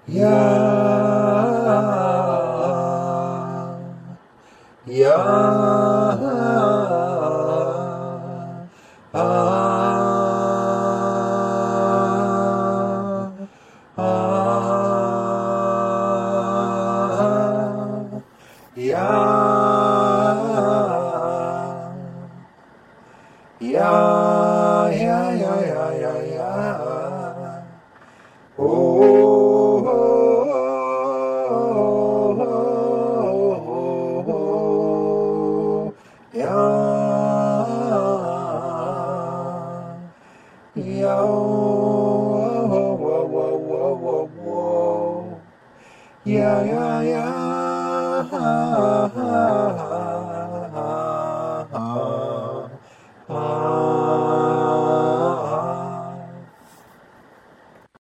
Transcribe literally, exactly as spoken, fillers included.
Ya, ya, ah, ah, ya, ya, ya, ya, ya, ya, ya. Oh, oh, oh, oh, oh, yeah, yeah, oh, oh, oh, oh, oh, oh, yeah, yeah, yeah,